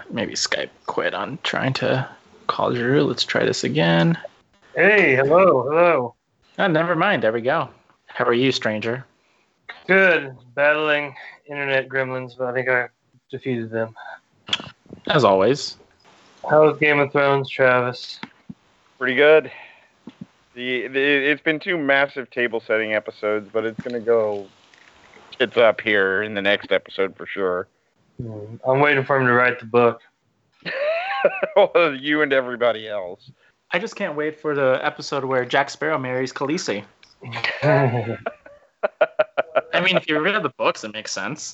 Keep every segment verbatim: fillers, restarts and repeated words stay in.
Maybe Skype quit on trying to call Drew. Let's try this again. Hey, hello, hello. Oh, never mind. There we go. How are you, stranger? Good. Battling internet gremlins, but I think I defeated them. As always. How was Game of Thrones, Travis? Pretty good. The, the It's been two massive table setting episodes, but it's going to go it's up here in the next episode for sure. Hmm. I'm waiting for him to write the book. Well, you and everybody else. I just can't wait for the episode where Jack Sparrow marries Khaleesi. I mean, if you read the books, it makes sense.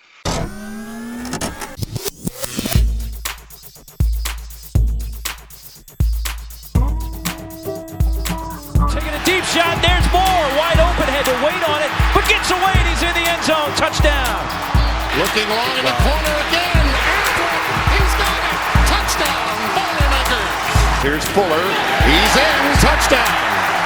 Taking a deep shot. There's more. Wide open. Had to wait on it, but gets away and he's in the end zone. Touchdown. Looking long in the corner again. He's got it. Touchdown. Boilermakers. Here's Fuller. He's in. Touchdown.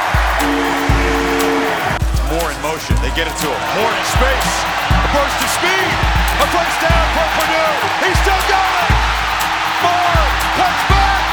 Moore in motion. They get it to him. Moore in space. A burst of speed. A first down for Purdue. He's still got it. Moore cuts back.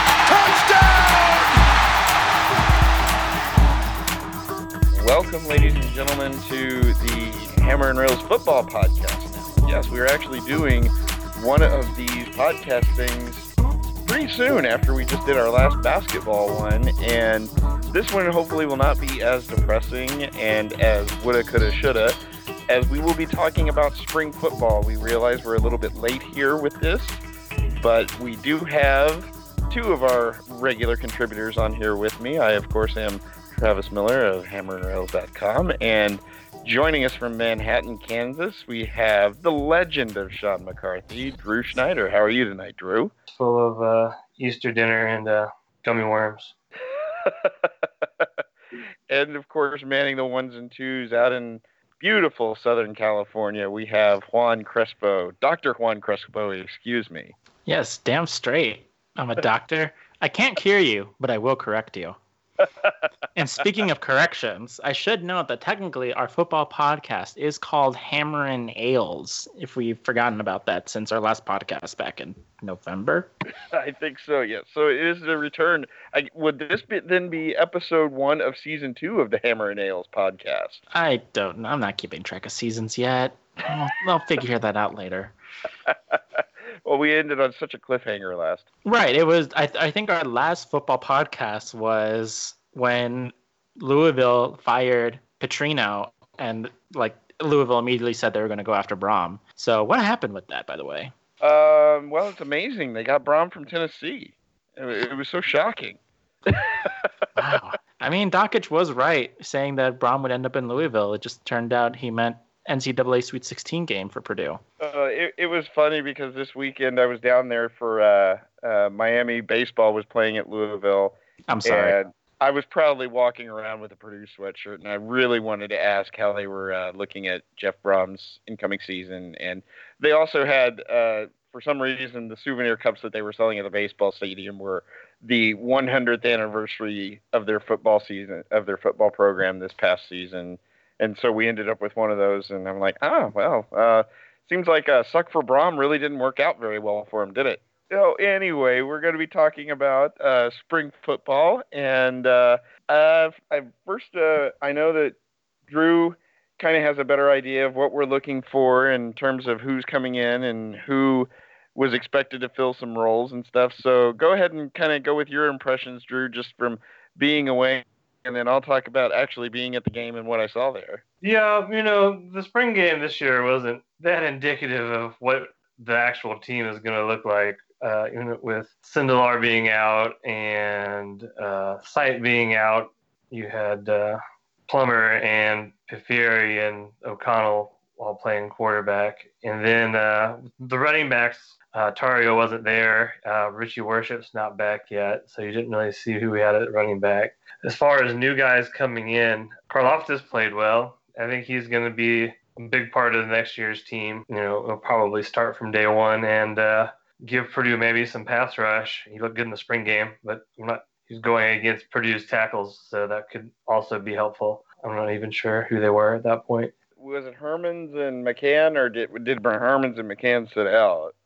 Touchdown. Welcome, ladies and gentlemen, to the Hammer and Rails Football Podcast. Yes, we are actually doing one of these podcast things pretty soon after we just did our last basketball one, and this one hopefully will not be as depressing and as woulda, coulda, shoulda, as we will be talking about spring football. We realize we're a little bit late here with this, but we do have two of our regular contributors on here with me. I, of course, am Travis Miller of hammer and rails dot com, and joining us from Manhattan, Kansas, we have the legend of Sean McCarthy, Drew Schneider. How are you tonight, Drew? Full of uh, Easter dinner and uh, gummy worms. And, of course, manning the ones and twos out in beautiful Southern California, we have Juan Crespo. Doctor Juan Crespo, excuse me. Yes, damn straight. I'm a doctor. I can't cure you, but I will correct you. And speaking of corrections, I should note that technically our football podcast is called Hammerin' Ales, if we've forgotten about that since our last podcast back in November. I think so, yes. So it is the return. I, would this be, then be episode one of season two of the Hammer and Ales podcast? I don't know. I'm not keeping track of seasons yet. I'll, I'll figure that out later. Well, we ended on such a cliffhanger last. Right. It was. I, th- I think our last football podcast was when Louisville fired Petrino, and like Louisville immediately said they were going to go after Brom. So what happened with that, by the way? Um. Well, it's amazing. They got Brom from Tennessee. It, it was so shocking. Wow. I mean, Dockich was right saying that Brom would end up in Louisville. It just turned out he meant N C double A Sweet sixteen game for Purdue. Uh, it, it was funny because this weekend I was down there for uh, uh, Miami baseball was playing at Louisville. I'm sorry. And I was proudly walking around with a Purdue sweatshirt, and I really wanted to ask how they were uh, looking at Jeff Brom's incoming season. And they also had, uh, for some reason, the souvenir cups that they were selling at the baseball stadium were the one hundredth anniversary of their football season, of their football program this past season. And so we ended up with one of those, and I'm like, oh, well, uh, seems like uh, Suck for Brom really didn't work out very well for him, did it? So anyway, we're going to be talking about uh, spring football, and uh, uh, I, first, uh, I know that Drew kind of has a better idea of what we're looking for in terms of who's coming in and who was expected to fill some roles and stuff. So go ahead and kind of go with your impressions, Drew, just from being away. And then I'll talk about actually being at the game and what I saw there. Yeah, you know, the spring game this year wasn't that indicative of what the actual team is going to look like. Uh, you know, with Sindelar being out and uh, Sight being out, you had uh, Plummer and Pifieri and O'Connell all playing quarterback. And then uh, the running backs, uh, Tario wasn't there. Uh, Richie Worship's not back yet, so you didn't really see who we had at running back. As far as new guys coming in, Karlaftis played well. I think he's going to be a big part of the next year's team. You know, he'll probably start from day one and uh, give Purdue maybe some pass rush. He looked good in the spring game, but I'm not. He's going against Purdue's tackles, so that could also be helpful. I'm not even sure who they were at that point. Was it Hermans and McCann, or did did Hermans and McCann sit out?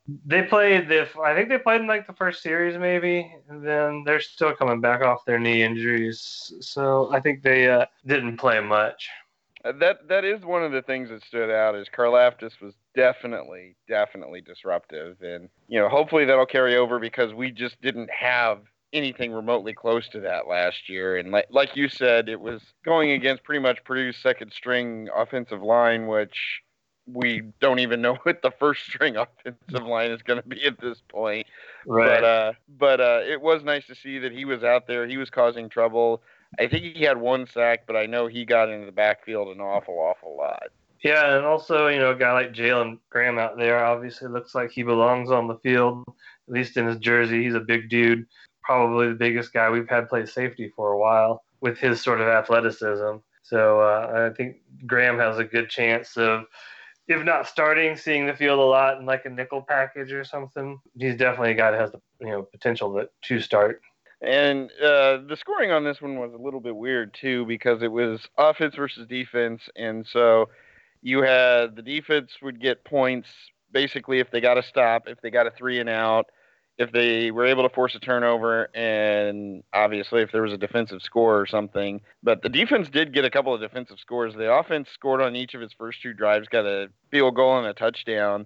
They played the. I think they played in like the first series maybe, and then they're still coming back off their knee injuries. So I think they uh, didn't play much. Uh, that that is one of the things that stood out. Is Karlaftis was definitely definitely disruptive, and you know hopefully that'll carry over because we just didn't have anything remotely close to that last year. And like like you said, it was going against pretty much Purdue's second string offensive line, which we don't even know what the first string offensive line is going to be at this point. Right. But uh, but uh, it was nice to see that he was out there. He was causing trouble. I think he had one sack, but I know he got into the backfield an awful, awful lot. Yeah, and also, you know, a guy like Jalen Graham out there obviously looks like he belongs on the field, at least in his jersey. He's a big dude, probably the biggest guy we've had play safety for a while with his sort of athleticism. So uh, I think Graham has a good chance of, if not starting, seeing the field a lot in like a nickel package or something. He's definitely a guy that has the you know potential to, to start. And uh, the scoring on this one was a little bit weird, too, because it was offense versus defense. And so you had the defense would get points basically if they got a stop, if they got a three and out, if they were able to force a turnover, and obviously if there was a defensive score or something. But the defense did get a couple of defensive scores. The offense scored on each of its first two drives, got a field goal and a touchdown.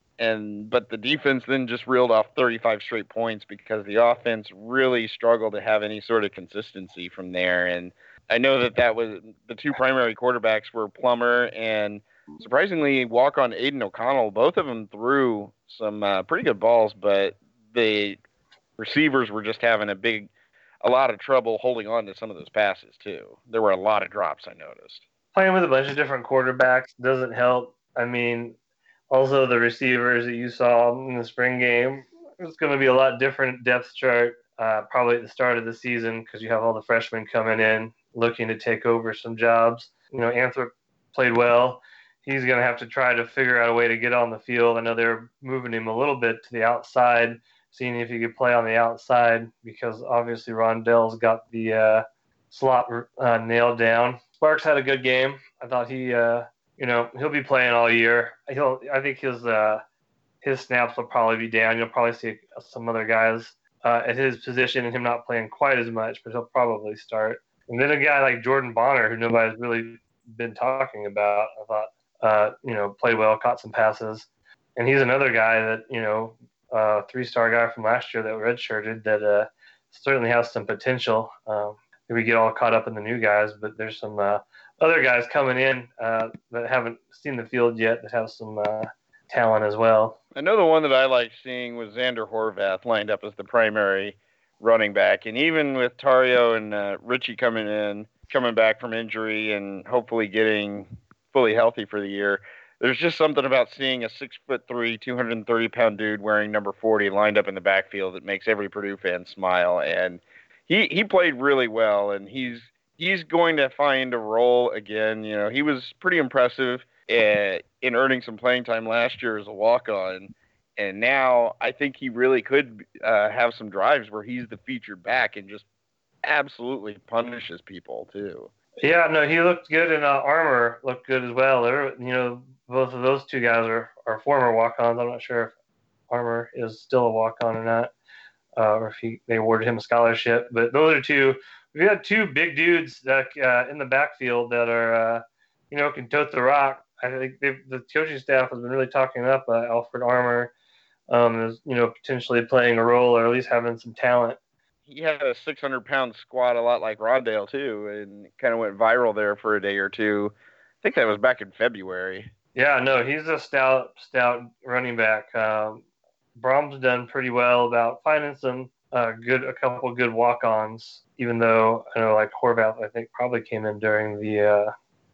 And but the defense then just reeled off thirty-five straight points because the offense really struggled to have any sort of consistency from there. And I know that that was the two primary quarterbacks were Plummer and surprisingly walk-on Aiden O'Connell. Both of them threw some uh, pretty good balls, but the receivers were just having a big, a lot of trouble holding on to some of those passes too. There were a lot of drops I noticed. Playing with a bunch of different quarterbacks doesn't help. I mean, also the receivers that you saw in the spring game, it's going to be a lot different depth chart uh, probably at the start of the season because you have all the freshmen coming in looking to take over some jobs. You know, Anthrop played well. He's going to have to try to figure out a way to get on the field. I know they're moving him a little bit to the outside, seeing if he could play on the outside because obviously Rondell's got the uh, slot uh, nailed down. Sparks had a good game. I thought he, uh, you know, he'll be playing all year. He'll, I think his uh, his snaps will probably be down. You'll probably see some other guys uh, at his position and him not playing quite as much, but he'll probably start. And then a guy like Jordan Bonner, who nobody's really been talking about, I thought, uh, you know, played well, caught some passes. And he's another guy that, you know, uh, three-star guy from last year that redshirted that uh, certainly has some potential. Um, we get all caught up in the new guys, but there's some uh, other guys coming in uh, that haven't seen the field yet that have some uh, talent as well. I know the one that I liked seeing was Xander Horvath lined up as the primary running back. And even with Tario and uh, Richie coming in, coming back from injury and hopefully getting fully healthy for the year, there's just something about seeing a six foot three, two hundred thirty pound dude wearing number forty lined up in the backfield that makes every Purdue fan smile. And he, he played really well, and he's he's going to find a role again. You know, he was pretty impressive at, in earning some playing time last year as a walk-on, and now I think he really could uh, have some drives where he's the featured back and just absolutely punishes people too. Yeah, no, he looked good, and uh, Armour looked good as well. They're, you know, both of those two guys are, are former walk-ons. I'm not sure if Armour is still a walk-on or not, uh, or if he, they awarded him a scholarship. But those are two. We had two big dudes that uh, in the backfield that are, uh, you know, can tote the rock. I think the coaching staff has been really talking up uh, Alfred Armour um, as, you know, potentially playing a role or at least having some talent. He had a six hundred pound squat, a lot like Rondale too, and kind of went viral there for a day or two. I think that was back in February. Yeah, no, he's a stout, stout running back. Um, Brom's done pretty well about finding some uh, good, a couple of good walk-ons, even though I know like Horvath, I think probably came in during the uh,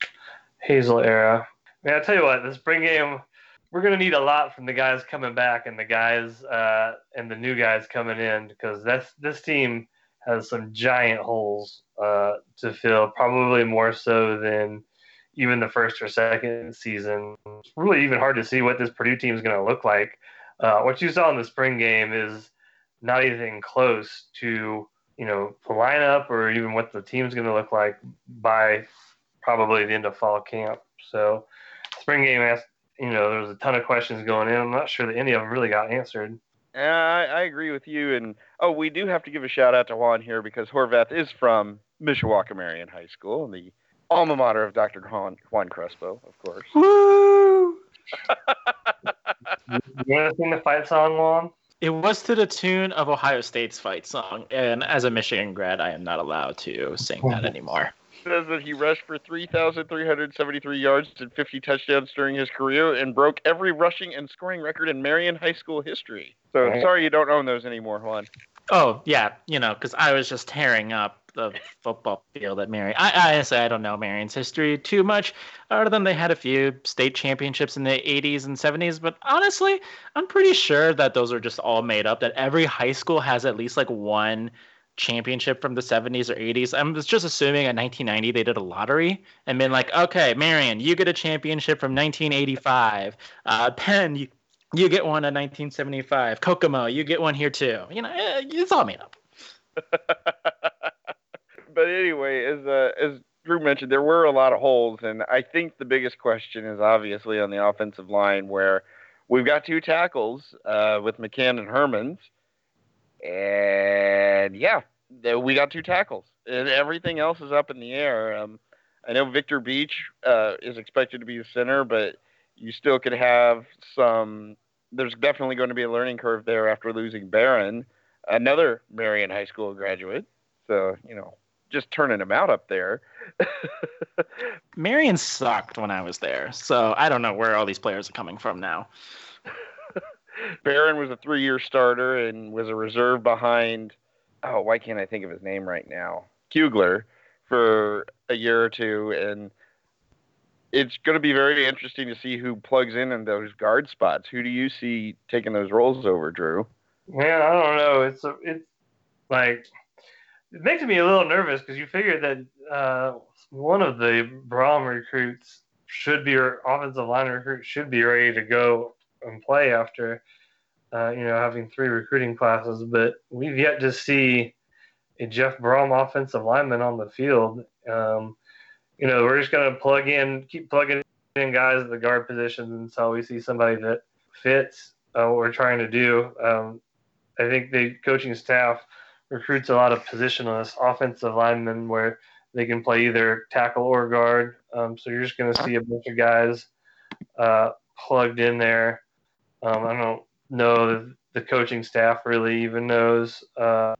Hazel era. I mean, I tell you what, this spring game, we're going to need a lot from the guys coming back and the guys uh, and the new guys coming in because that's this team has some giant holes uh, to fill, probably more so than even the first or second season. It's really even hard to see what this Purdue team is going to look like. Uh, what you saw in the spring game is not anything close to, you know, the lineup or even what the team's going to look like by probably the end of fall camp. So spring game has you know, there was a ton of questions going in. I'm not sure that any of them really got answered. Uh, I, I agree with you. And, oh, we do have to give a shout-out to Juan here because Horvath is from Mishawaka Marion High School, the alma mater of Doctor Juan, Juan Crespo, of course. Woo! You want to sing the fight song, Juan? It was to the tune of Ohio State's fight song, and as a Michigan grad, I am not allowed to sing that anymore. Says that he rushed for three thousand three hundred seventy-three yards and fifty touchdowns during his career and broke every rushing and scoring record in Marion High School history. So Right. sorry you don't own those anymore, Juan. Oh, yeah, you know, because I was just tearing up the football field at Marion. I, I honestly, I don't know Marion's history too much, other than they had a few state championships in the eighties and seventies. But honestly, I'm pretty sure that those are just all made up, that every high school has at least like one championship from the seventies or eighties. I'm just assuming in nineteen ninety they did a lottery and been like, okay, Marion, you get a championship from nineteen eighty-five. Uh, Penn, you, you get one in nineteen seventy-five. Kokomo, you get one here too. You know, it's all made up. But anyway, as uh, as Drew mentioned, there were a lot of holes, and I think the biggest question is obviously on the offensive line, where we've got two tackles uh, with McCann and Hermans, and yeah, we got two tackles, and everything else is up in the air. Um, I know Victor Beach uh, is expected to be the center, but you still could have some. There's definitely going to be a learning curve there after losing Barron, another Marion High School graduate. So, you know, just turning him out up there. Marion sucked when I was there, so I don't know where all these players are coming from now. Barron was a three-year starter and was a reserve behind, oh, why can't I think of his name right now? Kugler for a year or two, and it's going to be very interesting to see who plugs in in those guard spots. Who do you see taking those roles over, Drew? Man, I don't know. It's a, it's like it makes me a little nervous because you figure that uh, one of the Brom recruits should be, or offensive line recruit should be ready to go and play after, uh, you know, having three recruiting classes. But we've yet to see a Jeff Brom offensive lineman on the field. Um, you know, we're just going to plug in, keep plugging in guys at the guard positions until we see somebody that fits uh, what we're trying to do. Um, I think the coaching staff recruits a lot of positionless offensive linemen where they can play either tackle or guard. Um, so you're just going to see a bunch of guys uh, plugged in there. Um, I don't know if the coaching staff really even knows uh,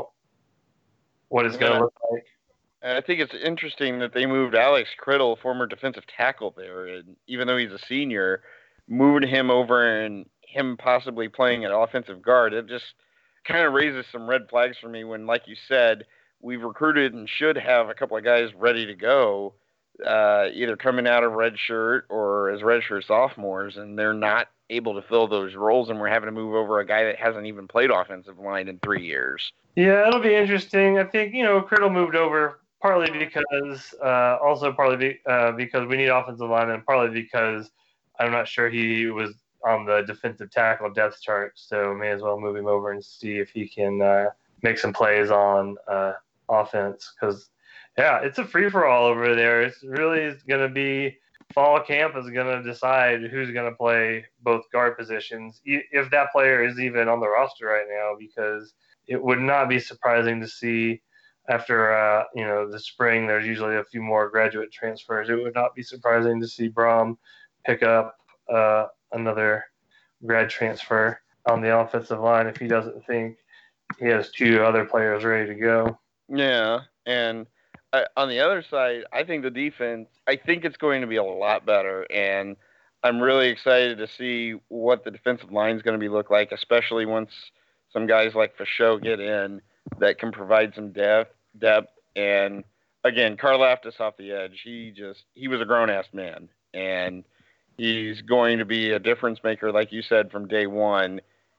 what it's going to look like. I think it's interesting that they moved Alex Criddle, former defensive tackle there, and even though he's a senior, moving him over and him possibly playing at offensive guard, it just kind of raises some red flags for me when, like you said, we've recruited and should have a couple of guys ready to go, uh, either coming out of redshirt or as redshirt sophomores, and they're not able to fill those roles, and we're having to move over a guy that hasn't even played offensive line in three years. Yeah, it'll be interesting. I think, you know, Criddle moved over partly because, uh, also partly be, uh, because we need offensive linemen, partly because I'm not sure he was on the defensive tackle depth chart, so may as well move him over and see if he can uh, make some plays on uh, offense. Because, yeah, it's a free-for-all over there. It's really going to be fall camp is going to decide who's going to play both guard positions, if that player is even on the roster right now, because it would not be surprising to see after, uh, you know, the spring, there's usually a few more graduate transfers. It would not be surprising to see Brom pick up uh, another grad transfer on the offensive line if he doesn't think he has two other players ready to go. Yeah, and uh, on the other side, I think the defense, I think it's going to be a lot better, and I'm really excited to see what the defensive line is going to be look like, especially once some guys like Fashot get in that can provide some depth, depth, and again, Karlaftis off the edge. He just he was a grown-ass man, and he's going to be a difference maker, like you said, from day one.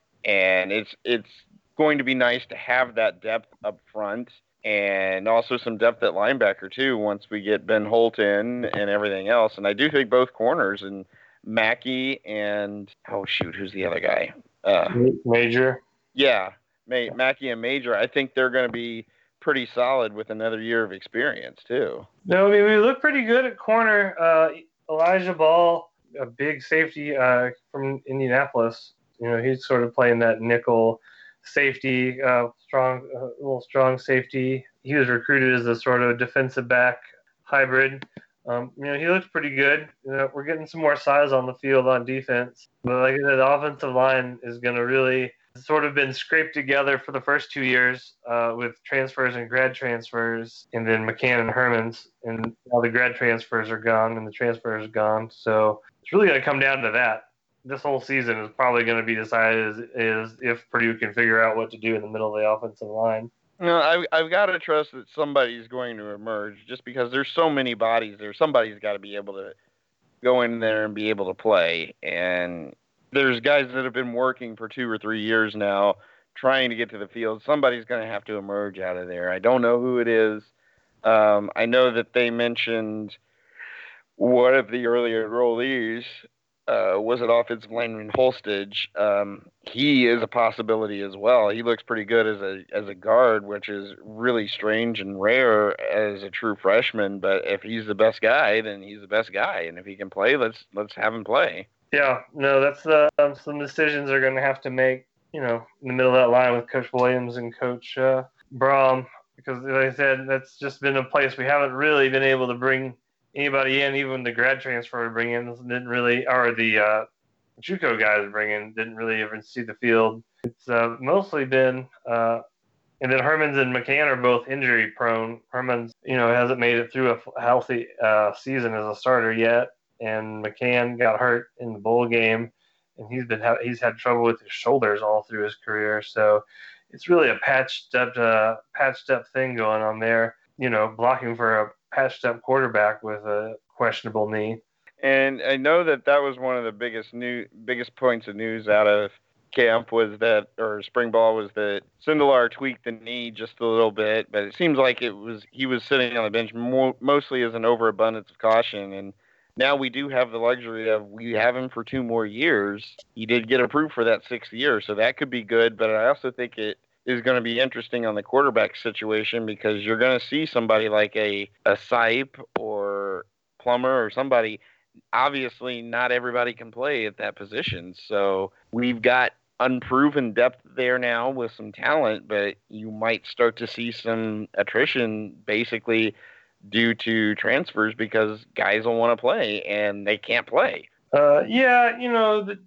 And it's it's going to be nice to have that depth up front and also some depth at linebacker, too, once we get Ben Holt in and everything else. And I do think both corners, and Mackey and, oh, shoot, who's the other guy? Uh, Major. Yeah, May, Mackey and Major. I think they're going to be pretty solid with another year of experience, too. No, I mean, we look pretty good at corner. Uh, Elijah Ball a big safety uh, from Indianapolis. You know, he's sort of playing that nickel safety, uh, strong, uh, little strong safety. He was recruited as a sort of defensive back hybrid. Um, you know, he looks pretty good. You know, we're getting some more size on the field on defense. But like I said, the offensive line is going to really sort of been scraped together for the first two years uh, with transfers and grad transfers, and then McCann and Hermans. And now the grad transfers are gone and the transfers are gone. So it's really going to come down to that. This whole season is probably going to be decided as, is if Purdue can figure out what to do in the middle of the offensive line. No, I, I've got to trust that somebody's going to emerge just because there's so many bodies there. Somebody's got to be able to go in there and be able to play. And there's guys that have been working for two or three years now trying to get to the field. Somebody's going to have to emerge out of there. I don't know who it is. Um, I know that they mentioned one of the earlier enrollees uh, was an offensive lineman, Holstage. Um, he is a possibility as well. He looks pretty good as a as a guard, which is really strange and rare as a true freshman. But if he's the best guy, then he's the best guy, and if he can play, let's let's have him play. Yeah, no, that's uh, some decisions they're going to have to make. You know, in the middle of that line with Coach Williams and Coach uh, Brom, because like I said, that's just been a place we haven't really been able to bring anybody in. Even the grad transfer to bring in didn't really, or the uh, JUCO guys bring in didn't really even see the field. It's uh, mostly been, uh, and then Hermans and McCann are both injury prone. Hermans, you know, hasn't made it through a healthy uh, season as a starter yet, and McCann got hurt in the bowl game, and he's been ha- he's had trouble with his shoulders all through his career. So it's really a patched up uh, patched up thing going on there. You know, blocking for a patched up quarterback with a questionable knee. And I know that that was one of the biggest new biggest points of news out of camp was that, or spring ball, was that Sindelar tweaked the knee just a little bit, but it seems like it was he was sitting on the bench more, mostly as an overabundance of caution. And now we do have the luxury of we have him for two more years. He did get approved for that sixth year, so that could be good. But I also think it is going to be interesting on the quarterback situation because you're going to see somebody like a, a Sipe or Plummer or somebody. Obviously, not everybody can play at that position. So we've got unproven depth there now with some talent, but you might start to see some attrition basically due to transfers because guys don't want to play and they can't play. Uh, yeah, you know, the,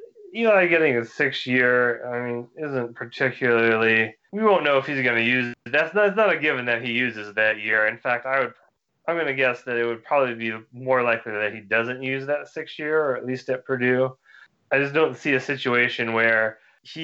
Eli getting a six year, I mean, isn't particularly. We won't know if he's going to use. That's not, that's not a given that he uses that year. In fact, I would. I'm going to guess that it would probably be more likely that he doesn't use that six year, or at least at Purdue. I just don't see a situation where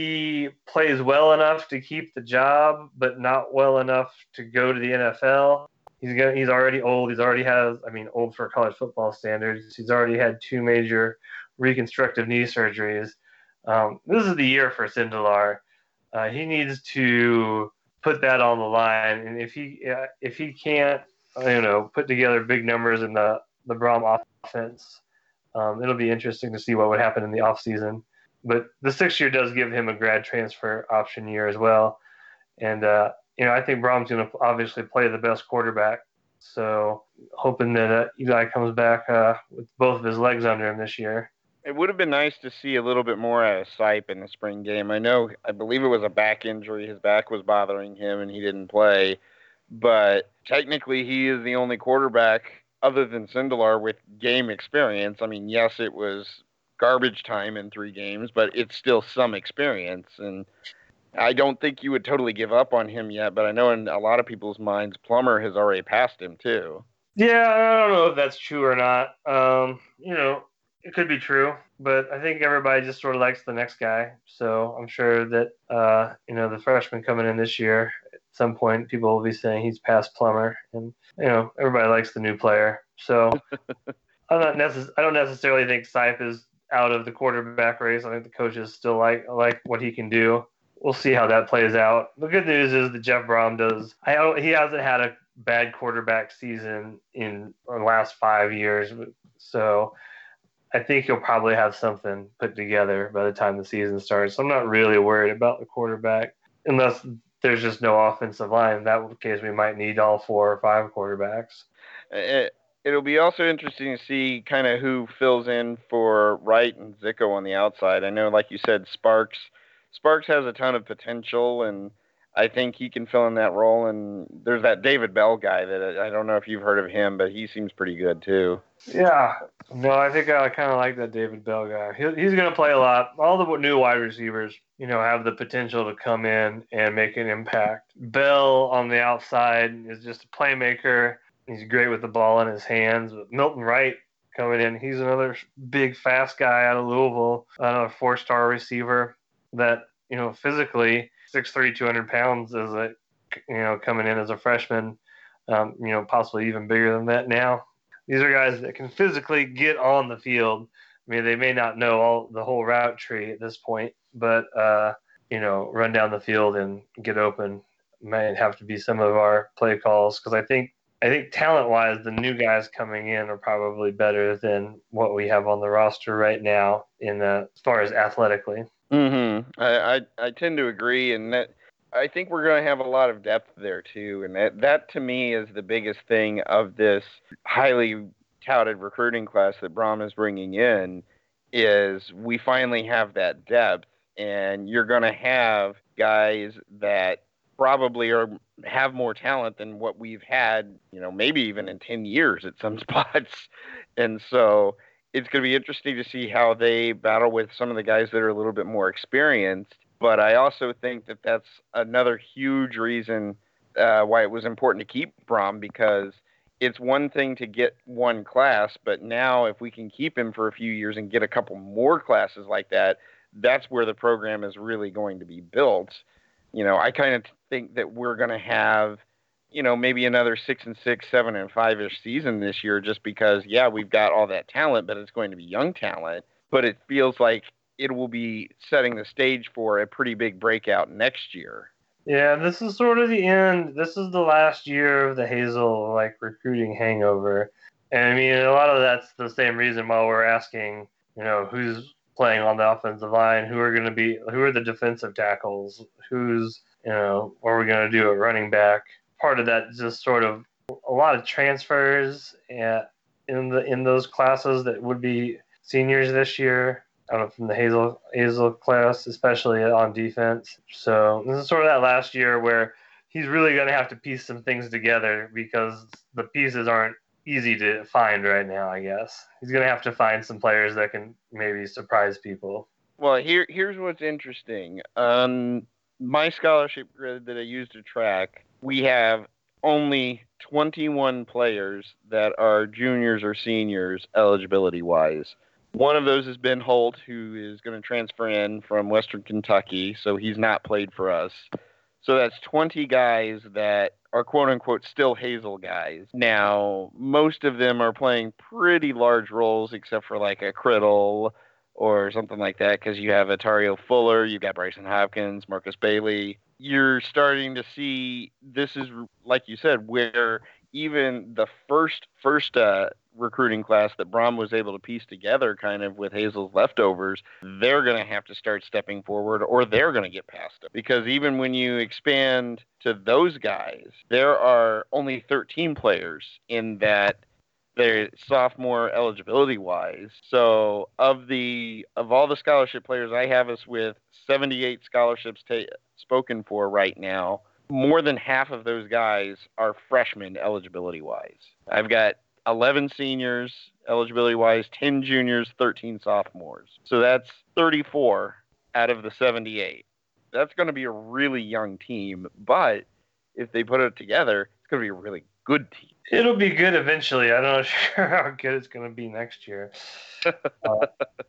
he plays well enough to keep the job, but not well enough to go to the N F L. He's gonna, he's already old. He's already has, I mean, old for college football standards. He's already had two major reconstructive knee surgeries. Um, this is the year for Sindelar. Uh, he needs to put that on the line, and if he uh, if he can't, you know, put together big numbers in the the Brom offense, um, it'll be interesting to see what would happen in the offseason. But the sixth year does give him a grad transfer option year as well, and uh, you know, I think Brom's going to obviously play the best quarterback. So hoping that uh, Eli comes back uh, with both of his legs under him this year. It would have been nice to see a little bit more out of Sipe in the spring game. I know, I believe it was a back injury. His back was bothering him and he didn't play. But technically he is the only quarterback other than Sindelar with game experience. I mean, yes, it was garbage time in three games, but it's still some experience. And I don't think you would totally give up on him yet, but I know in a lot of people's minds, Plummer has already passed him too. Yeah, I don't know if that's true or not. Um, you know, it could be true, but I think everybody just sort of likes the next guy. So I'm sure that, uh, you know, the freshman coming in this year, at some point, people will be saying he's past Plummer. And, you know, everybody likes the new player. So I'm not necess- I don't necessarily think Sipe is out of the quarterback race. I think the coaches still like like what he can do. We'll see how that plays out. The good news is that Jeff Brom does. I don't, he hasn't had a bad quarterback season in the last five years, so I think he'll probably have something put together by the time the season starts. So I'm not really worried about the quarterback, unless there's just no offensive line. In that case, we might need all four or five quarterbacks. It, It'll be also interesting to see kind of who fills in for Wright and Zicko on the outside. I know, like you said, Sparks. Sparks has a ton of potential, and I think he can fill in that role. And there's that David Bell guy that I don't know if you've heard of him, but he seems pretty good too. Yeah. No, I think I kind of like that David Bell guy. He, he's going to play a lot. All the new wide receivers, you know, have the potential to come in and make an impact. Bell on the outside is just a playmaker. He's great with the ball in his hands. But Milton Wright coming in, he's another big, fast guy out of Louisville, another four-star receiver that, you know, physically six three, two hundred pounds as a, you know, coming in as a freshman, um, you know, possibly even bigger than that now. These are guys that can physically get on the field. I mean, they may not know all the whole route tree at this point, but, uh, you know, run down the field and get open might have to be some of our play calls. Because I think, I think talent-wise, the new guys coming in are probably better than what we have on the roster right now in uh, as far as athletically. Mm-hmm. I, I, I tend to agree, and that I think we're going to have a lot of depth there too, and that, that to me is the biggest thing of this highly touted recruiting class that Brohm is bringing in, is we finally have that depth, and you're going to have guys that probably are have more talent than what we've had, you know, maybe even in ten years at some spots, and so it's going to be interesting to see how they battle with some of the guys that are a little bit more experienced. But I also think that that's another huge reason uh, why it was important to keep Brohm, because it's one thing to get one class, but now if we can keep him for a few years and get a couple more classes like that, that's where the program is really going to be built. You know, I kind of think that we're going to have, you know, maybe another six and six, seven and five-ish season this year, just because, yeah, we've got all that talent, but it's going to be young talent. But it feels like it will be setting the stage for a pretty big breakout next year. Yeah, this is sort of the end. This is the last year of the Hazel, like, recruiting hangover. And, I mean, a lot of that's the same reason why we're asking, you know, who's playing on the offensive line, who are going to be, who are the defensive tackles, who's, you know, what are we going to do at running back. Part of that is just sort of a lot of transfers in the in those classes that would be seniors this year. I don't know, from the Hazel Hazel class, especially on defense. So this is sort of that last year where he's really going to have to piece some things together, because the pieces aren't easy to find right now, I guess. He's going to have to find some players that can maybe surprise people. Well, here here's what's interesting. Um, my scholarship grid that I use to track, we have only twenty-one players that are juniors or seniors eligibility-wise. One of those is Ben Holt, who is going to transfer in from Western Kentucky, so he's not played for us. So that's twenty guys that are quote-unquote still Hazel guys. Now, most of them are playing pretty large roles, except for like a Criddle or something like that, because you have Atario Fuller, you've got Bryson Hopkins, Marcus Bailey. You're starting to see, this is, like you said, where even the first first uh, recruiting class that Brohm was able to piece together kind of with Hazel's leftovers, they're going to have to start stepping forward, or they're going to get past them. Because even when you expand to those guys, there are only thirteen players in that they're sophomore eligibility-wise. So of the of all the scholarship players, I have us with seventy-eight scholarships ta- spoken for right now. More than half of those guys are freshmen eligibility-wise. I've got eleven seniors eligibility-wise, ten juniors, thirteen sophomores. So that's thirty-four out of the seventy-eight. That's going to be a really young team, but if they put it together, it's going to be a really good team. It'll be good eventually. I'm not sure how good it's going to be next year. Uh,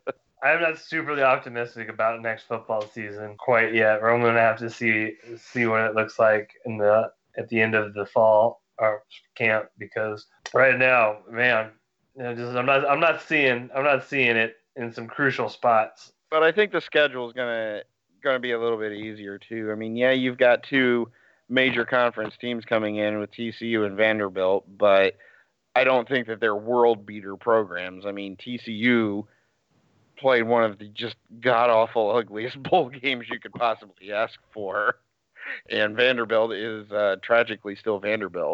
I'm not superly optimistic about next football season quite yet. We're going to have to see see what it looks like in the at the end of the fall or camp, because right now, man, you know, just I'm not I'm not seeing I'm not seeing it in some crucial spots. But I think the schedule is gonna gonna be a little bit easier too. I mean, yeah, you've got two major conference teams coming in with T C U and Vanderbilt, but I don't think that they're world beater programs. I mean, T C U played one of the just god-awful, ugliest bowl games you could possibly ask for. And Vanderbilt is uh, tragically still Vanderbilt.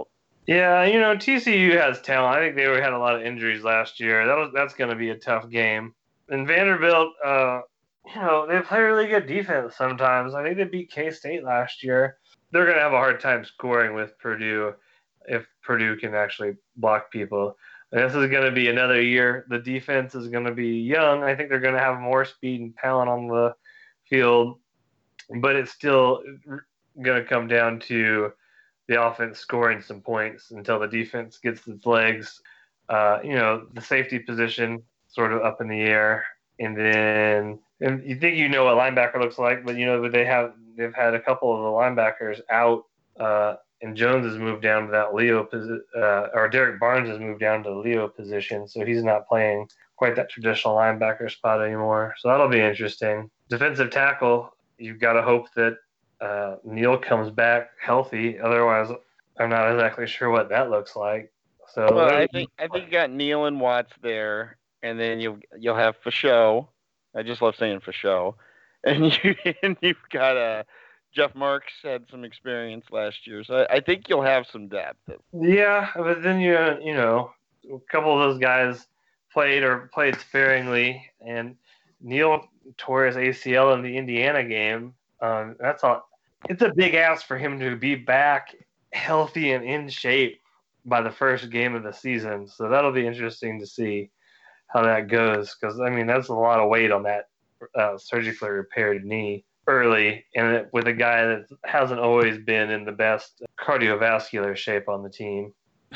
Yeah, you know, T C U has talent. I think they had a lot of injuries last year. That was that's going to be a tough game. And Vanderbilt, uh, you know, they play really good defense sometimes. I think they beat K-State last year. They're going to have a hard time scoring with Purdue if Purdue can actually block people. And this is going to be another year. The defense is going to be young. I think they're going to have more speed and talent on the field, but it's still going to come down to the offense scoring some points until the defense gets its legs. Uh, you know, the safety position sort of up in the air, and then and you think you know what linebacker looks like, but you know they have they've had a couple of the linebackers out, uh, and Jones has moved down to that Leo position, uh, or Derek Barnes has moved down to the Leo position, so he's not playing quite that traditional linebacker spot anymore. So that'll be interesting. Defensive tackle, you've got to hope that uh, Neal comes back healthy. Otherwise, I'm not exactly sure what that looks like. So well, I think I think you got Neal and Watts there, and then you'll you'll have Fashot. I just love saying Fashot, and you and you've got uh, Jeff Marks had some experience last year, so I, I think you'll have some depth. Yeah, but then you you know a couple of those guys played or played sparingly, and Neal tore his A C L in the Indiana game. Um, that's all. It's a big ask for him to be back healthy and in shape by the first game of the season. So that'll be interesting to see how that goes. Because I mean, that's a lot of weight on that uh, surgically repaired knee early, and it, with a guy that hasn't always been in the best cardiovascular shape on the team.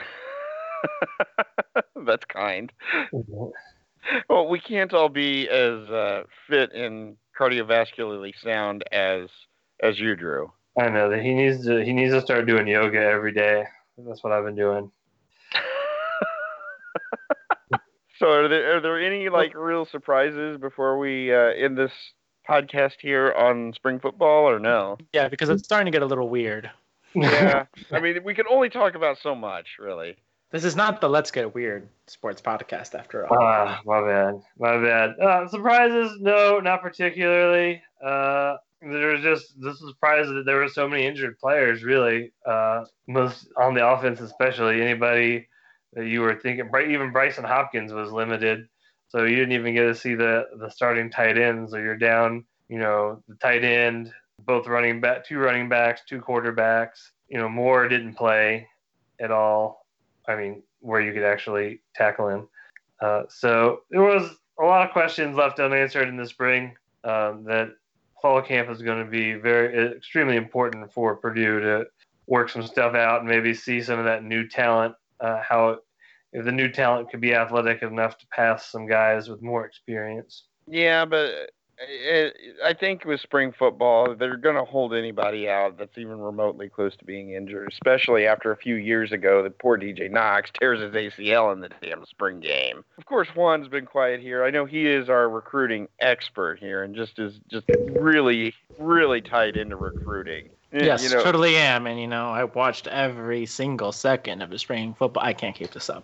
That's kind. Well, we can't all be as uh, fit and cardiovascularly sound as as you, Drew. I know that he needs to he needs to start doing yoga every day. That's what I've been doing. So are there are there any like real surprises before we uh, end this podcast here on spring football, or no? Yeah, because it's starting to get a little weird. Yeah, I mean we can only talk about so much, really. This is not the Let's Get Weird sports podcast, after all. Ah, uh, my bad, my bad. Uh, surprises? No, not particularly. Uh, there was just this was surprised that there were so many injured players. Really, uh, most on the offense, especially anybody that you were thinking. Even Bryson Hopkins was limited, so you didn't even get to see the the starting tight ends. So you're down, you know, the tight end, both running back, two running backs, two quarterbacks. You know, Moore didn't play at all. I mean, where you could actually tackle him. Uh, so there was a lot of questions left unanswered in the spring. Um, that fall camp is going to be very extremely important for Purdue to work some stuff out and maybe see some of that new talent. Uh, how if the new talent could be athletic enough to pass some guys with more experience. Yeah, but it, I think with spring football, they're going to hold anybody out that's even remotely close to being injured, especially after a few years ago that poor D J Knox tears his A C L in the damn spring game. Of course, Juan's been quiet here. I know he is our recruiting expert here and just is just really, really tied into recruiting. Yes, you know, totally am. And, you know, I watched every single second of the spring football. I can't keep this up.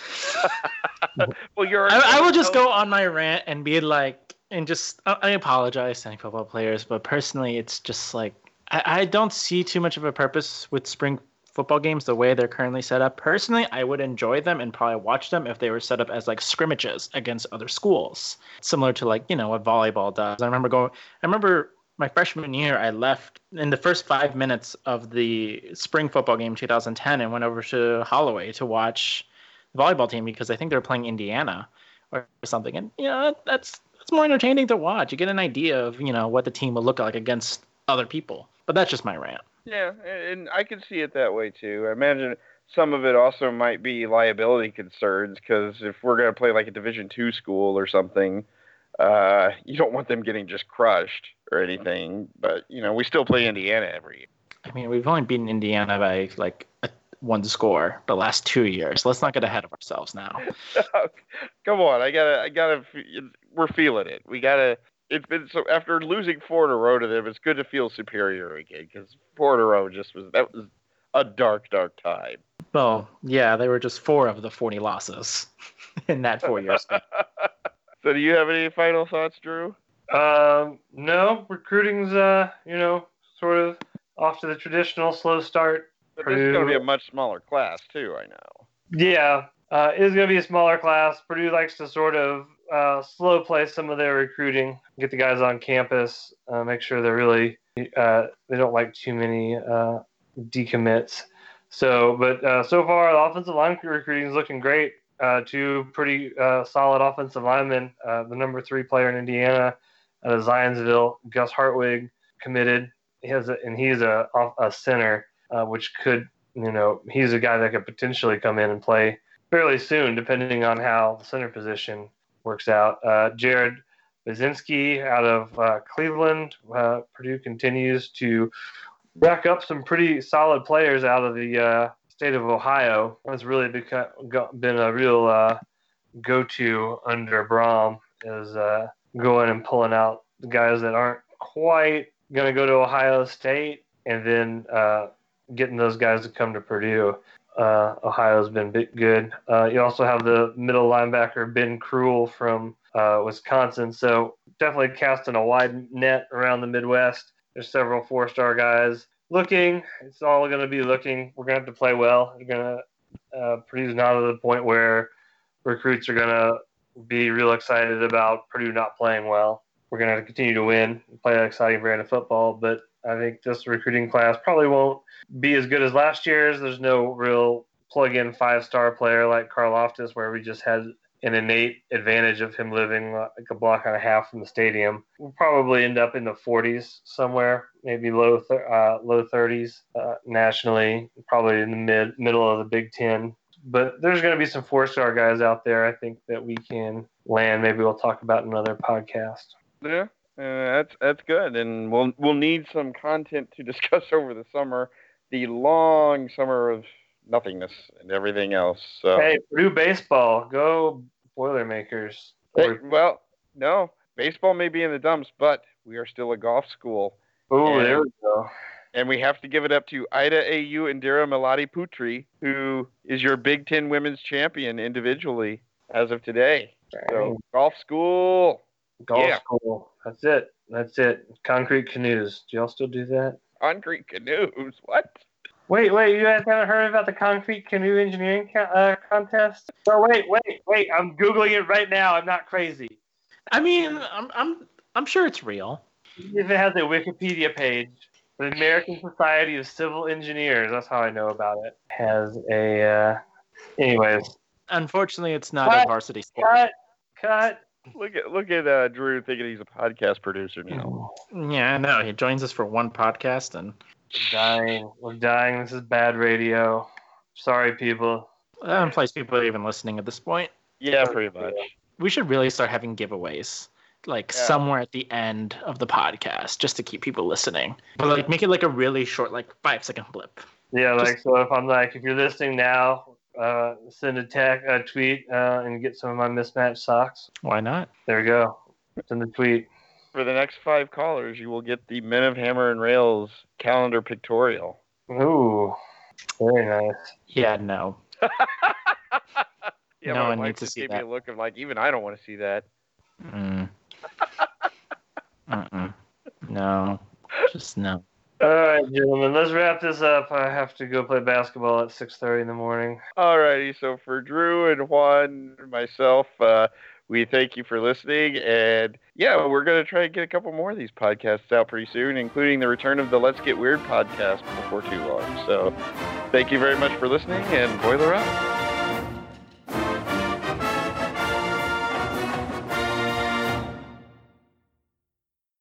Well, you're. I, I will just go on my rant and be like, and just, I apologize to any football players, but personally, it's just like, I, I don't see too much of a purpose with spring football games the way they're currently set up. Personally, I would enjoy them and probably watch them if they were set up as like scrimmages against other schools, similar to like, you know, what volleyball does. I remember going, I remember my freshman year, I left in the first five minutes of the spring football game two thousand ten and went over to Holloway to watch the volleyball team because I think they were playing Indiana or something. And, you know, that's, it's more entertaining to watch. You get an idea of, you know, what the team will look like against other people. But that's just my rant. Yeah, and I can see it that way too. I imagine some of it also might be liability concerns because if we're going to play like a Division two school or something, uh, you don't want them getting just crushed or anything. But, you know, we still play Indiana every year. I mean, we've only beaten Indiana by like a, one score the last two years. Let's not get ahead of ourselves now. Come on, I gotta, I gotta. We're feeling it. We gotta. It's been so after losing four in a row to them. It's good to feel superior again because four in a row just was that was a dark, dark time. Well, yeah, they were just four of the forty losses in that four years. So, do you have any final thoughts, Drew? Um, no, recruiting's uh, you know, sort of off to the traditional slow start. But this is going to be a much smaller class, too, I know. Yeah, uh, it is going to be a smaller class. Purdue likes to sort of uh, slow play some of their recruiting, get the guys on campus, uh, make sure they're really uh, they don't like too many uh, decommits. So, but uh, so far, the offensive line recruiting is looking great. Uh, two pretty uh, solid offensive linemen. Uh, the number three player in Indiana out of Zionsville, Gus Hartwig, committed. He has a, and he's a a center, uh, which could, you know, he's a guy that could potentially come in and play fairly soon, depending on how the center position works out. Uh, Jared Bazinski out of uh, Cleveland. Uh, Purdue continues to rack up some pretty solid players out of the uh, state of Ohio. That's really become, been a real uh, go-to under Brom, is uh, going and pulling out the guys that aren't quite going to go to Ohio State, and then uh, getting those guys to come to Purdue. Uh, Ohio's been big, good. Uh, you also have the middle linebacker, Ben Cruel from uh, Wisconsin. So definitely casting a wide net around the Midwest. There's several four-star guys looking. It's all going to be looking. We're going to have to play well. We're going to uh, Purdue's not at the point where recruits are going to be real excited about Purdue not playing well. We're going to have to continue to win, play an exciting brand of football, but I think this recruiting class probably won't be as good as last year's. There's no real plug-in five-star player like Karlaftis, where we just had an innate advantage of him living like a block and a half from the stadium. We'll probably end up in the forties somewhere, maybe low th- uh, low thirties uh, nationally, probably in the mid middle of the Big Ten. But there's going to be some four-star guys out there, I think, that we can land. Maybe we'll talk about in another podcast. Yeah. Uh, that's that's good, and we'll we'll need some content to discuss over the summer, the long summer of nothingness and everything else. So. Hey, Purdue baseball, go Boilermakers! Hey, well, no, baseball may be in the dumps, but we are still a golf school. Oh, there we go. And we have to give it up to Ida A U Indira Melati Putri, who is your Big Ten Women's Champion individually as of today. So, golf school. Golf yeah. school. That's it. That's it. Concrete canoes. Do y'all still do that? Concrete canoes? What? Wait, wait. You guys haven't heard about the concrete canoe engineering co- uh, contest? Oh, wait, wait, wait. I'm Googling it right now. I'm not crazy. I mean, I'm I'm I'm sure it's real. If it has a Wikipedia page, the American Society of Civil Engineers, that's how I know about it, has a, uh, anyways. Unfortunately, it's not cut, a varsity sport. Cut, cut. Look at look at uh, Drew thinking he's a podcast producer now. Yeah, I know. He joins us for one podcast and We're dying. We're dying. This is bad radio. Sorry, people. I don't place people are even listening at this point. Yeah, pretty much. We should really start having giveaways, like Yeah. somewhere at the end of the podcast, just to keep people listening. But like, make it like a really short, like five second blip. Yeah, like Just- so. If I'm like, if you're listening now, uh, send a tech, a tweet, uh, and get some of my mismatched socks. Why not? There we go. Send the tweet. For the next five callers, you will get the Men of Hammer and Rails calendar pictorial. Ooh, very nice. Yeah, no. Yeah, No my one wife needs to just see gave that. me a look of like, even I don't want to see that. Mm. Mm-mm. No. Just no. All right, gentlemen, let's wrap this up. I have to go play basketball at six thirty in the morning. Alrighty, so for Drew and Juan and myself, uh, we thank you for listening. And yeah, we're going to try and get a couple more of these podcasts out pretty soon, including the return of the Let's Get Weird podcast before too long. So thank you very much for listening, and boiler up.